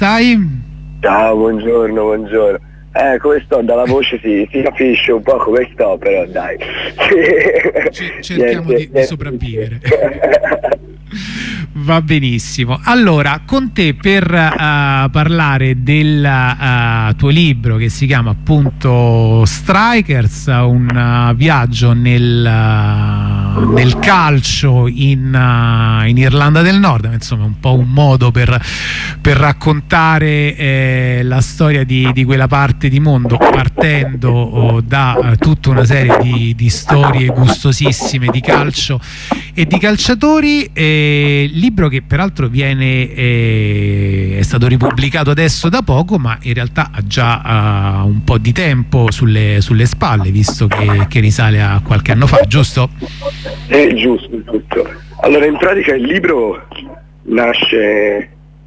stai? Ciao, buongiorno. Come sto? Dalla voce si capisce un po' come sto, però dai. Cerchiamo di sopravvivere. Va benissimo. Allora, con te per parlare del tuo libro che si chiama appunto Strikers, un viaggio nel calcio in Irlanda del Nord, insomma un po' un modo per raccontare la storia di quella parte di mondo, partendo da tutta una serie di storie gustosissime di calcio e di calciatori, libro che peraltro è stato ripubblicato adesso da poco, ma in realtà ha già un po' di tempo sulle spalle, visto che risale a qualche anno fa, giusto? Giusto. Allora, in pratica il libro nasce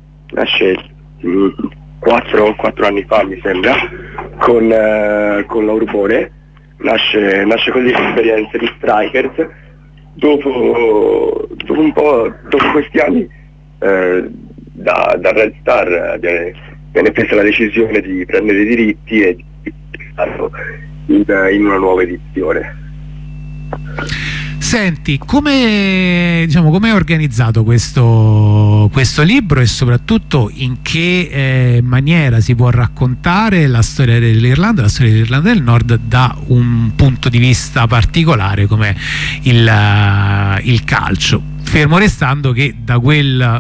4 anni fa, mi sembra, con l'Urbone. Nasce così l'esperienza di Strikers. Dopo questi anni da Red Star viene presa la decisione di prendere i diritti e di farlo in una nuova edizione. Senti, come è organizzato questo libro, e soprattutto in che maniera si può raccontare la storia dell'Irlanda del Nord da un punto di vista particolare come il calcio, fermo restando che da quella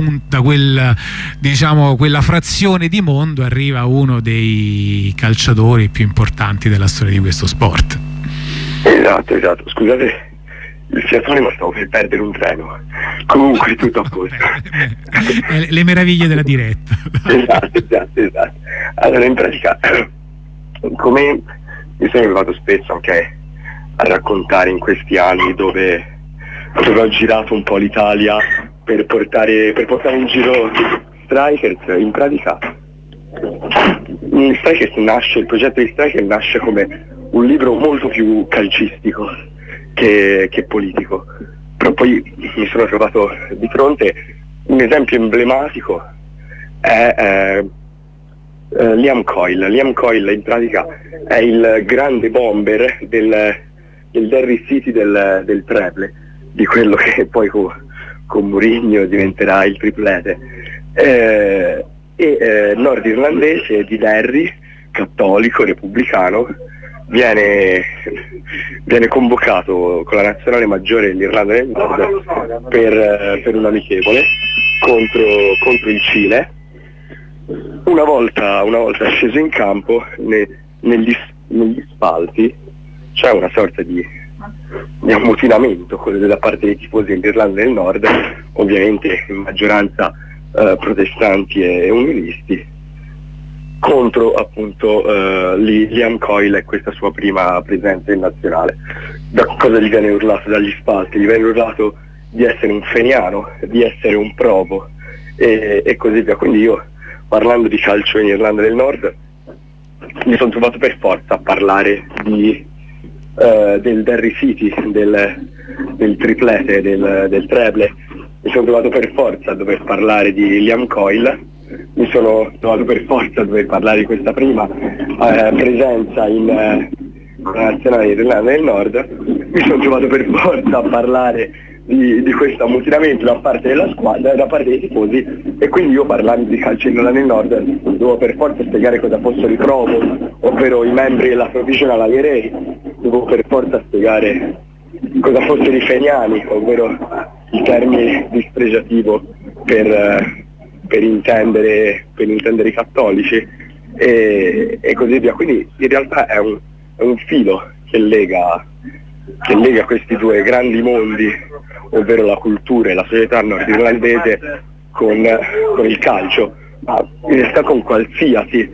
frazione di mondo arriva uno dei calciatori più importanti della storia di questo sport. Esatto, scusate il fiatone, ma stavo per perdere un treno. Comunque tutto a posto. Le meraviglie della diretta. Esatto. Allora, in pratica, come mi sono arrivato spesso anche a raccontare in questi anni dove ho girato un po' l'Italia per portare in giro Strikers, in pratica il progetto di Strikers nasce come un libro molto più calcistico che politico, però poi mi sono trovato di fronte un esempio emblematico è Liam Coyle in pratica è il grande bomber del Derry City del treble, di quello che poi con Mourinho diventerà il triplete, nordirlandese di Derry, cattolico, repubblicano. Viene convocato con la nazionale maggiore dell'Irlanda del Nord per un amichevole contro il Cile. Una volta sceso in campo, negli spalti c'è una sorta di ammutinamento da parte dei tifosi dell'Irlanda del Nord, ovviamente in maggioranza protestanti e unionisti, contro appunto Liam Coyle e questa sua prima presenza in nazionale. Da cosa gli viene urlato dagli spalti? Gli viene urlato di essere un feniano, di essere un provo e così via. Quindi io, parlando di calcio in Irlanda del Nord, mi sono trovato per forza a parlare del Derry City, del triplete, del treble. Mi sono trovato per forza a dover parlare di Liam Coyle. Mi sono trovato per forza a dover parlare di questa prima presenza in nazionale dell'Irlanda del Nord. Mi sono trovato per forza a parlare di questo ammutinamento da parte della squadra, da parte dei tifosi, e quindi io, parlando di calcio in Irlanda del Nord, dovevo per forza spiegare cosa fossero i provo, ovvero i membri della Provisional IRA. Dovevo per forza spiegare cosa fossero i feniani, ovvero il termine dispregiativo per intendere i cattolici e così via. Quindi in realtà è un filo che lega questi due grandi mondi, ovvero la cultura e la società nordirlandese con il calcio, ma in realtà con qualsiasi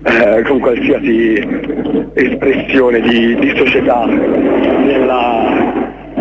espressione di società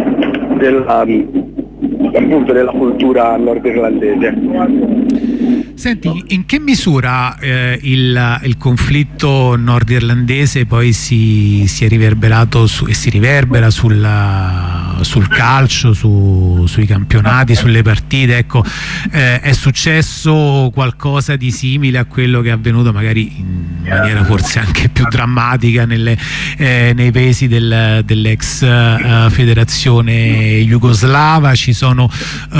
appunto della cultura nordirlandese. Senti, in che misura il conflitto nordirlandese poi si è riverberato e si riverbera sul calcio, sui campionati, sulle partite? Ecco, è successo qualcosa di simile a quello che è avvenuto magari in maniera forse anche più drammatica nei paesi dell'ex federazione jugoslava? Ci sono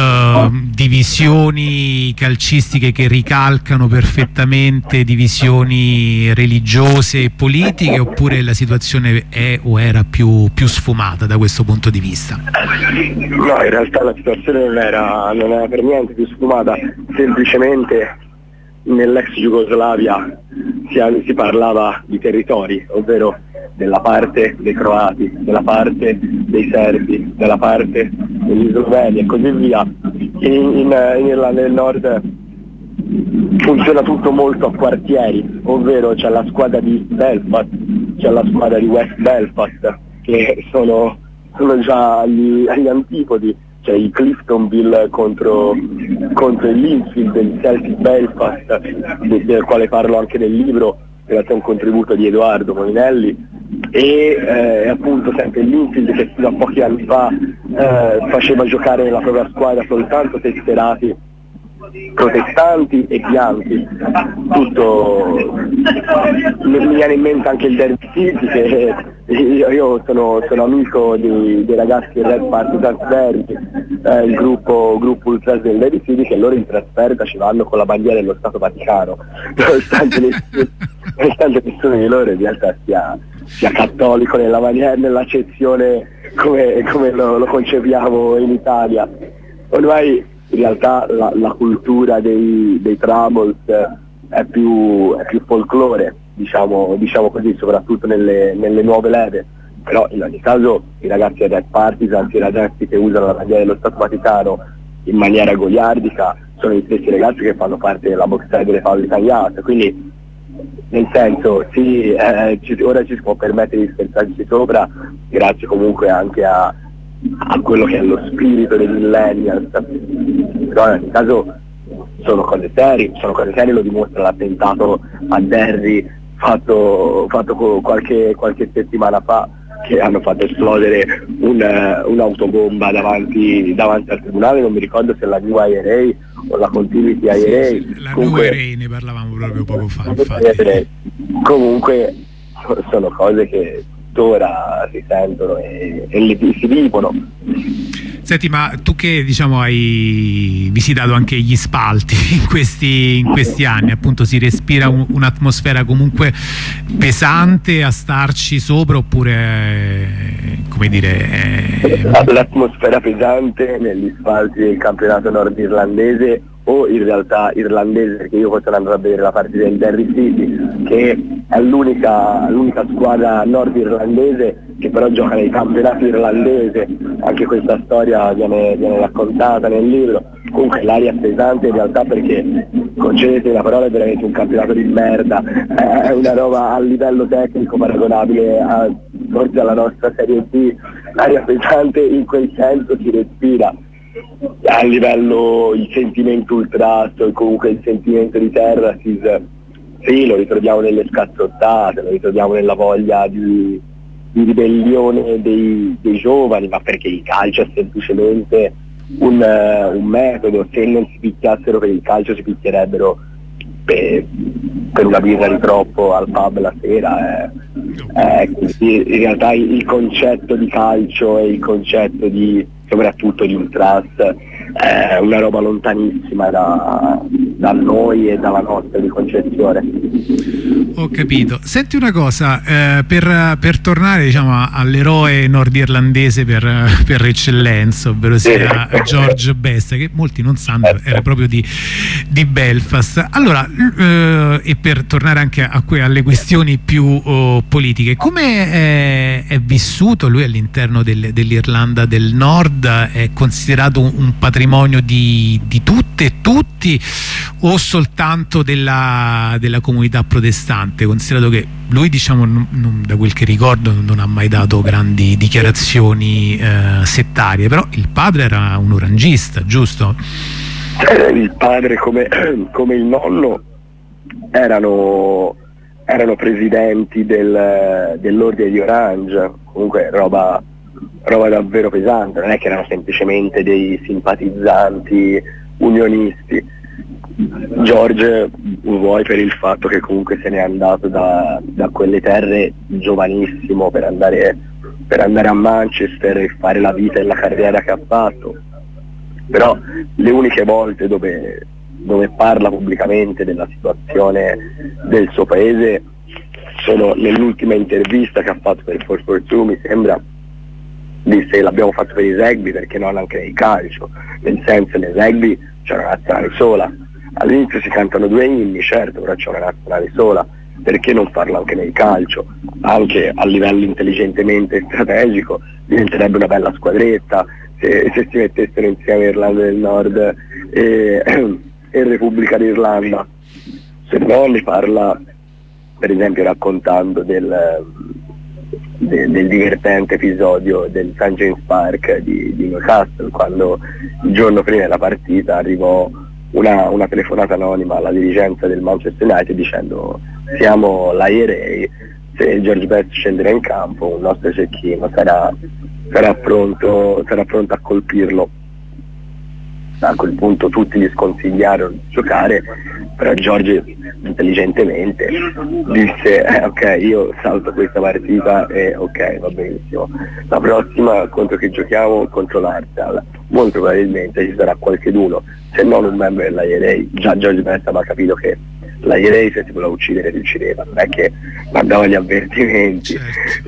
divisioni calcistiche che ricalcano perfettamente divisioni religiose e politiche, oppure la situazione è o era più sfumata da questo punto di vista? No, in realtà la situazione non era per niente più sfumata, semplicemente nell'ex Jugoslavia si parlava di territori, ovvero della parte dei croati, della parte dei serbi, della parte degli sloveni e così via. In Irlanda del Nord funziona tutto molto a quartieri, ovvero c'è la squadra di Belfast, c'è la squadra di West Belfast, che sono già agli antipodi, c'è il Cliftonville contro il Linfield, il Celtic Belfast, del quale parlo anche nel libro, grazie a un contributo di Edoardo Molinelli, e appunto sempre il Linfield, che fino a pochi anni fa faceva giocare nella propria squadra soltanto tesserati protestanti e bianchi. Tutto mi viene in mente anche il Derby City, che io sono amico dei ragazzi del Red Partizan Derby, il gruppo ultras del Derby City, che loro in trasferta ci vanno con la bandiera dello Stato Vaticano, nonostante nessuno di loro in realtà sia cattolico nell'accezione come lo concepiamo in Italia. Ormai in realtà la cultura dei Troubles è più folklore, diciamo così, soprattutto nelle nuove leve. Però in ogni caso i ragazzi del Red Partizan, i ragazzi che usano la bandiera dello Stato Vaticano in maniera goliardica, sono gli stessi ragazzi che fanno parte della box side delle Paolo Italiane, quindi nel senso sì, ora ci si può permettere di scherzarci sopra, grazie comunque anche a quello che è lo spirito dei millennials, però in ogni caso sono cose serie, lo dimostra l'attentato a Derry fatto qualche settimana fa, che hanno fatto esplodere un'autobomba davanti al tribunale, non mi ricordo se la New IRA o la Continuity IRA. Sì, la comunque, New IRA ne parlavamo proprio poco fa, infatti. Comunque sono cose che tuttora si sentono e si vivono. Senti, ma tu che diciamo hai visitato anche gli spalti in questi anni, appunto, si respira un'atmosfera comunque pesante a starci sopra, oppure come dire l'atmosfera pesante negli spalti del campionato nordirlandese, o in realtà irlandese, perché io sono andato a vedere la partita del Derry City, che è l'unica squadra nordirlandese che però gioca nei campionati irlandese. Anche questa storia viene raccontata nel libro. Comunque l'aria è pesante in realtà, perché, concedete la parola, è veramente un campionato di merda, è una roba a livello tecnico paragonabile forse alla nostra Serie B. L'aria pesante in quel senso si respira. A livello il sentimento ultrasto e comunque il sentimento di Terrasis, sì, lo ritroviamo nelle scazzottate, lo ritroviamo nella voglia di ribellione dei giovani, ma perché il calcio è semplicemente un metodo. Se non si picchiassero per il calcio, si picchierebbero per una birra di troppo al pub la sera. In realtà il concetto di calcio e il concetto soprattutto di ultras è una roba lontanissima da noi e dalla nostra di concezione. Ho capito. Senti una cosa, per tornare diciamo all'eroe nordirlandese per eccellenza, ovvero sia George Best, che molti non sanno era proprio di Belfast. Allora, e per tornare anche alle questioni più politiche, come è vissuto lui all'interno dell'Irlanda del Nord? È considerato un patrimonio di tutte e tutti, o soltanto della comunità protestante, considerato che lui, diciamo, da quel che ricordo, non ha mai dato grandi dichiarazioni settarie, però il padre era un orangista, giusto? Il padre come il nonno erano presidenti dell'Ordine di Orange, comunque roba davvero pesante, non è che erano semplicemente dei simpatizzanti unionisti. George vuoi per il fatto che comunque se n'è andato da quelle terre giovanissimo per andare a Manchester e fare la vita e la carriera che ha fatto, però le uniche volte dove parla pubblicamente della situazione del suo paese sono nell'ultima intervista che ha fatto per 442, mi sembra, disse l'abbiamo fatto per i rugby perché non anche nei calcio, nel senso nel rugby c'è una nazionale sola, all'inizio si cantano 2 inni, certo, però c'è una nazionale sola, perché non farlo anche nel calcio? Anche a livello intelligentemente strategico diventerebbe una bella squadretta se si mettessero insieme Irlanda del Nord e Repubblica d'Irlanda. Se no ne parla per esempio raccontando del divertente episodio del St. James Park di Newcastle, quando il giorno prima della partita arrivò una telefonata anonima alla dirigenza del Manchester United dicendo siamo l'IRA, se George Best scenderà in campo un nostro cecchino sarà pronto a colpirlo. A quel punto tutti gli sconsigliarono di giocare, però George intelligentemente disse ok, io salto questa partita e ok, va benissimo, la prossima contro chi giochiamo? Contro l'Arsenal, molto probabilmente ci sarà qualcheduno, se non un membro dell'IRA. Già George Best aveva capito che l'IRA se si voleva uccidere riuscireva, non è che mandava gli avvertimenti.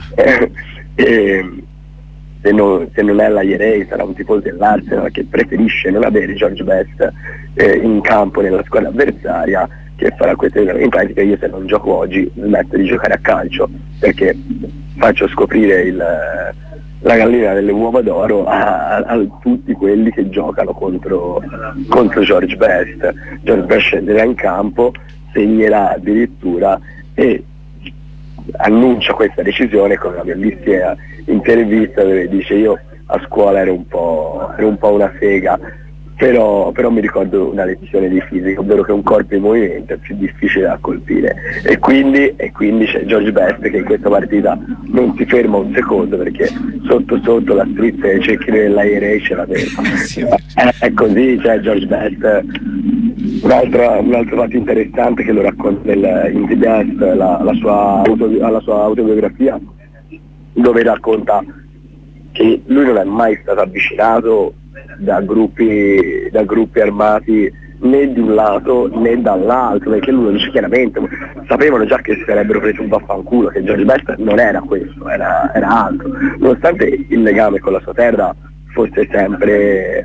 Certo. Se non è la IRA sarà un tifoso dell'Arsenal che preferisce non avere George Best in campo nella squadra avversaria, che farà questo. In pratica io se non gioco oggi smetto di giocare a calcio perché faccio scoprire la gallina delle uova d'oro a tutti quelli che giocano contro George Best. George Best scenderà in campo, segnerà addirittura e annuncia questa decisione con una bellissima intervista dove dice io a scuola ero un po' una sega, però mi ricordo una lezione di fisica, ovvero che un corpo in movimento è più difficile da colpire, e quindi c'è George Best che in questa partita non si ferma un secondo perché sotto la strizza dei cecchini dell'IRA ce l'aveva. È così, cioè George Best. Un altro fatto interessante che lo racconta in The Best, alla sua autobiografia, dove racconta che lui non è mai stato avvicinato da gruppi armati né di un lato né dall'altro, perché lui lo dice chiaramente, sapevano già che si sarebbero presi un vaffanculo, che George Best non era questo, era altro, nonostante il legame con la sua terra fosse sempre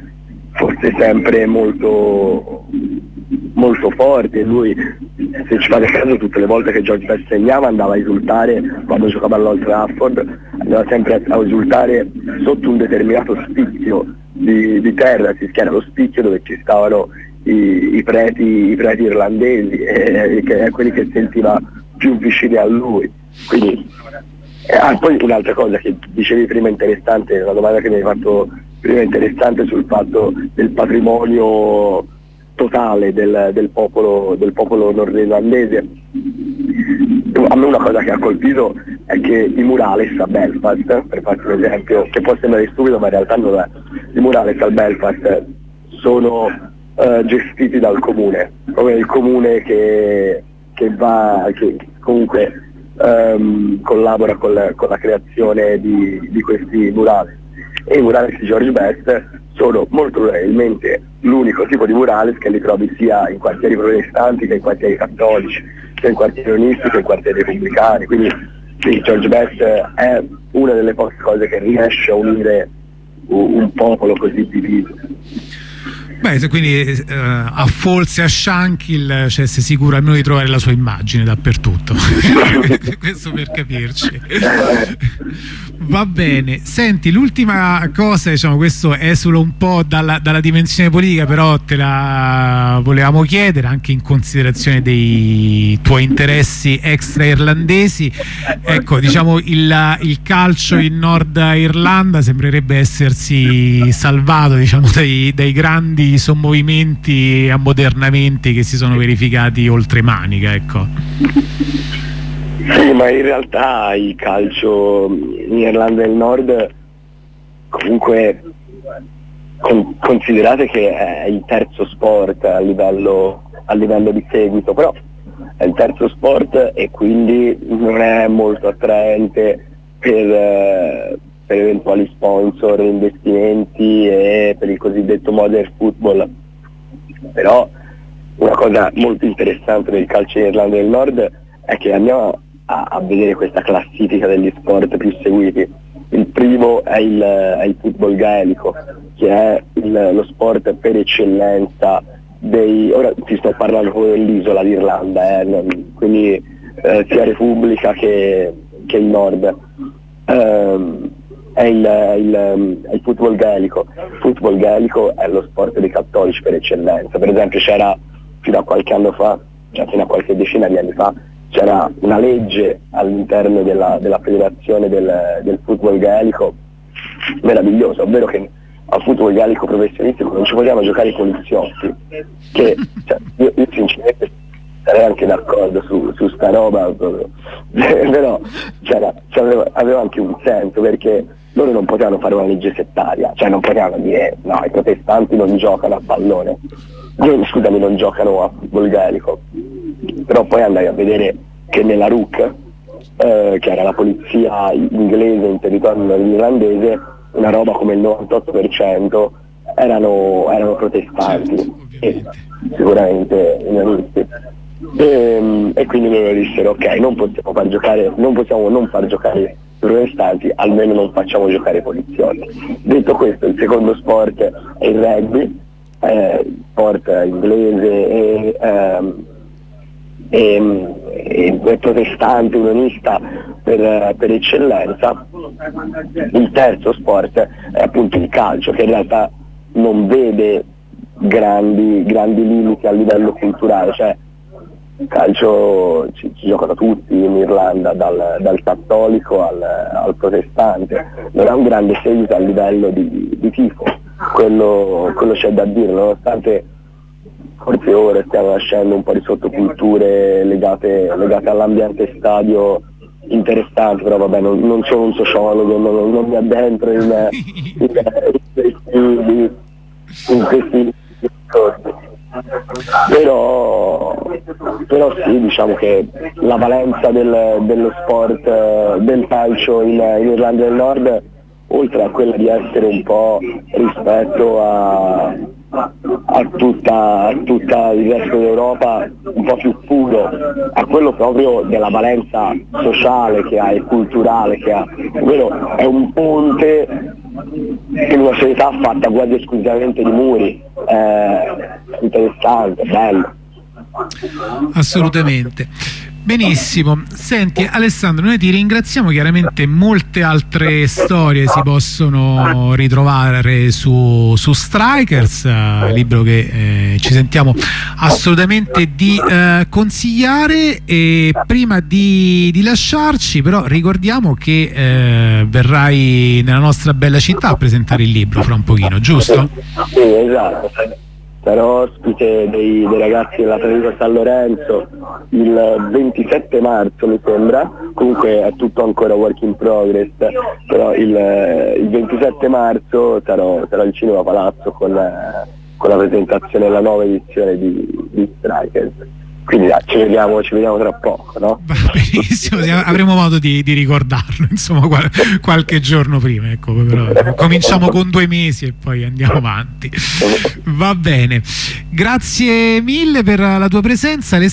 molto molto forte. Lui, se ci fate caso, tutte le volte che George Best segnava andava a esultare, quando giocava all'Old Trafford andava sempre a esultare sotto un determinato spicchio di terra, si schiera lo spicchio dove ci stavano i preti irlandesi, che quelli che sentiva più vicini a lui. Quindi poi un'altra cosa che dicevi prima interessante, una domanda che mi hai fatto prima interessante sul fatto del patrimonio totale del popolo nordirlandese. A me una cosa che ha colpito è che i murales a Belfast, per farti un esempio che può sembrare stupido ma in realtà non è, i murales a Belfast sono gestiti dal comune, come il comune che comunque collabora con la creazione di questi murales, e i murales di George Best sono molto probabilmente l'unico tipo di murales che li trovi sia in quartieri protestanti che in quartieri cattolici, sia in quartieri unisti che in quartieri repubblicani. Quindi sì, George Best è una delle poche cose che riesce a unire un popolo così diviso. Beh, quindi a Falls e a Shankill sei sicuro almeno di trovare la sua immagine dappertutto. Questo per capirci. Va bene, senti, l'ultima cosa, diciamo, questo esula un po' dalla dimensione politica, però te la volevamo chiedere anche in considerazione dei tuoi interessi extra irlandesi. Ecco, diciamo il calcio in Nord Irlanda sembrerebbe essersi salvato, diciamo, dai grandi i sommovimenti, ammodernamenti che si sono verificati oltre Manica, ecco. Sì, ma in realtà il calcio in Irlanda del Nord, comunque, considerate che è il terzo sport a livello di seguito, però è il terzo sport e quindi non è molto attraente per eventuali sponsor, investimenti e per il cosiddetto modern football. Però una cosa molto interessante del calcio in Irlanda del Nord è che andiamo a vedere questa classifica degli sport più seguiti. Il primo è il football gaelico, che è lo sport per eccellenza ora ti sto parlando dell'isola d'Irlanda, quindi sia Repubblica che il Nord. È il football gaelico. Il football gaelico è lo sport dei cattolici per eccellenza. Per esempio c'era fino a qualche anno fa, cioè fino a qualche decina di anni fa, c'era una legge all'interno della federazione del football gaelico meravigliosa, ovvero che al football gaelico professionistico non ci potevano giocare i poliziotti, che cioè, io sinceramente sarei anche d'accordo su sta roba, però aveva anche un senso, perché loro non potevano fare una legge settaria, cioè non potevano dire no, i protestanti non giocano a pallone, scusami, non giocano a football gaelico. Però poi andai a vedere che nella RUC, che era la polizia inglese in territorio irlandese, una roba come il 98% erano protestanti e sicuramente unionisti. E quindi loro dissero ok, non possiamo non far giocare i protestanti, almeno non facciamo giocare i poliziotti. Detto questo, il secondo sport è il rugby, sport inglese e protestante, unionista per eccellenza. Il terzo sport è appunto il calcio, che in realtà non vede grandi limiti a livello culturale, cioè il calcio ci giocano tutti in Irlanda, dal cattolico al protestante, non ha un grande seguito a livello di tifo, quello c'è da dire, nonostante forse ora stiamo nascendo un po' di sottoculture legate all'ambiente stadio interessanti, però vabbè, non sono un sociologo, non mi addentro in questi discorsi. Però sì, diciamo che la valenza dello sport del calcio in Irlanda del Nord, oltre a quella di essere un po' rispetto a tutta il resto d'Europa un po' più puro, a quello proprio della valenza sociale che ha e culturale che ha, ovvero è un ponte in una società fatta quasi esclusivamente di muri, interessante, bello. Assolutamente. Benissimo, senti Alessandro, noi ti ringraziamo, chiaramente molte altre storie si possono ritrovare su Strikers, libro che ci sentiamo assolutamente di consigliare. E prima di lasciarci però ricordiamo che verrai nella nostra bella città a presentare il libro fra un pochino, giusto? Sì, esatto. Sarò ospite dei ragazzi dell'Atletico San Lorenzo il 27 marzo mi sembra, comunque è tutto ancora work in progress, però il 27 marzo sarò al Cinema Palazzo con la presentazione della nuova edizione di Strikers. Quindi ci vediamo tra poco, no? Benissimo, avremo modo di ricordarlo, insomma, qualche giorno prima, ecco, però cominciamo con 2 mesi e poi andiamo avanti. Va bene, grazie mille per la tua presenza, Alessandro.